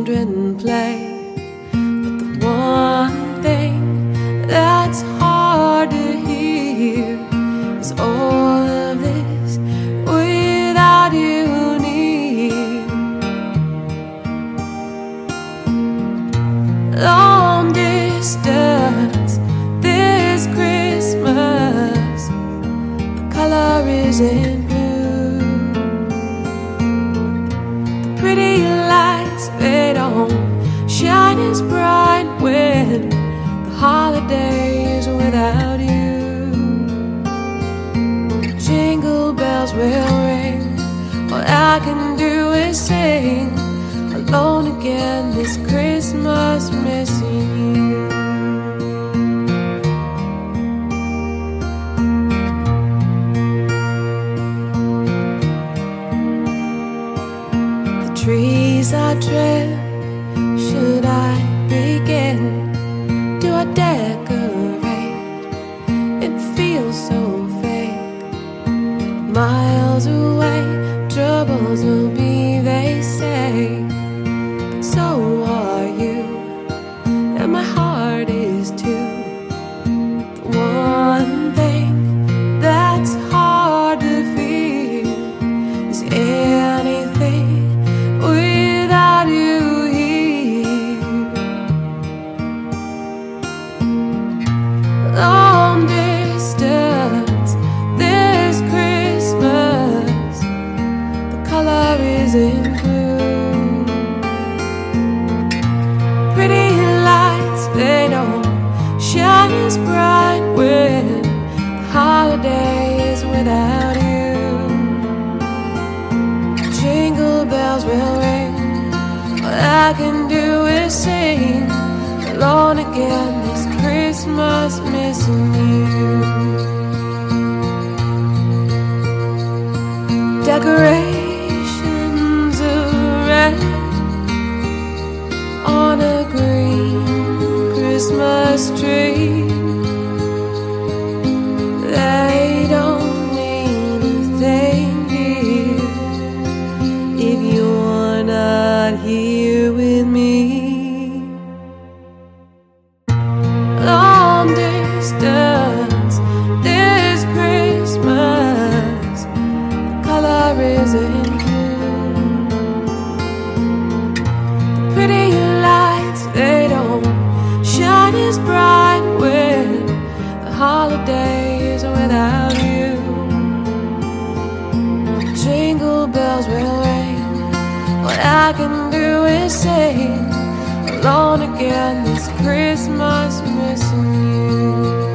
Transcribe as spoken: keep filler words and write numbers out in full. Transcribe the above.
children play. But the one thing that's hard to hear is all of this without you near. Long distance this Christmas, the color isn't blue. The pretty lights, they don't shine as bright when the holiday is without you. Jingle bells will ring, all I can do is sing, alone again this Christmas, missing you. The trees are trimmed, should I begin? Do I decorate? It feels so fake. Miles away, troubles will be, they say. But so are you, and my heart is too. The one thing that's hard to feel is anything without you here. Long distance this Christmas, the color isn't blue. Pretty lights, they don't shine as bright when the holiday is without you. Jingle bells will ring, all I can do is sing, alone again this Christmas, missing you. Decorations of red on a green Christmas tree, they don't mean a thing, dear, if you're not here with me. Long distance this Christmas, the color isn't blue. The pretty lights, they don't shine as bright when the holiday is without you. Jingle bells will ring, what I can do is sing, alone again this Christmas, missing you.